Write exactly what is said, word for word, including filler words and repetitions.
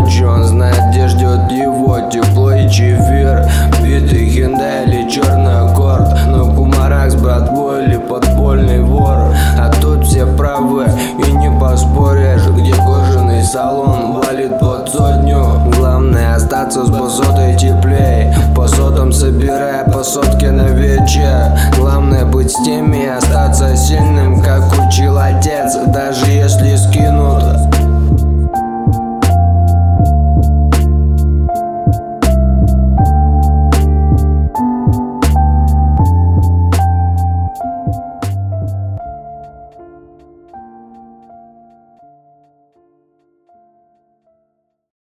ночью, он знает, где ждет его тепло и чефир. Битый хендай или черный аккорд, но кумарак с братвой или подпольный вор. А тут все правы и не поспоришь, где кожаный салон валит под сотню. Главное остаться с посотой теплей, по сотам собирая по сотке на вечер. Главное быть с теми,